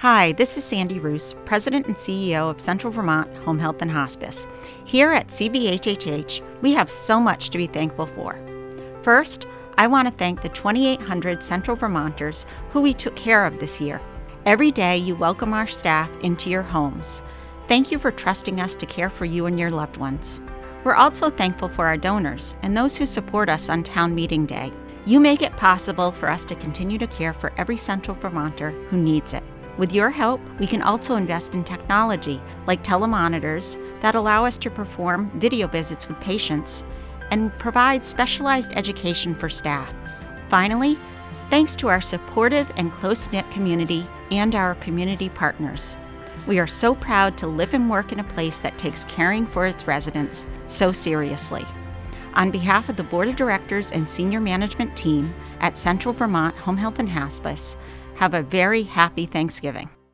Hi, this is Sandy Roos, President and CEO of Central Vermont Home Health and Hospice. Here at CVHHH, we have so much to be thankful for. First, I want to thank the 2,800 Central Vermonters who we took care of this year. Every day, you welcome our staff into your homes. Thank you for trusting us to care for you and your loved ones. We're also thankful for our donors and those who support us on Town Meeting Day. You make it possible for us to continue to care for every Central Vermonter who needs it. With your help, we can also invest in technology like telemonitors that allow us to perform video visits with patients and provide specialized education for staff. Finally, thanks to our supportive and close-knit community and our community partners. We are so proud to live and work in a place that takes caring for its residents so seriously. On behalf of the Board of Directors and Senior Management team at Central Vermont Home Health and Hospice, have a very happy Thanksgiving.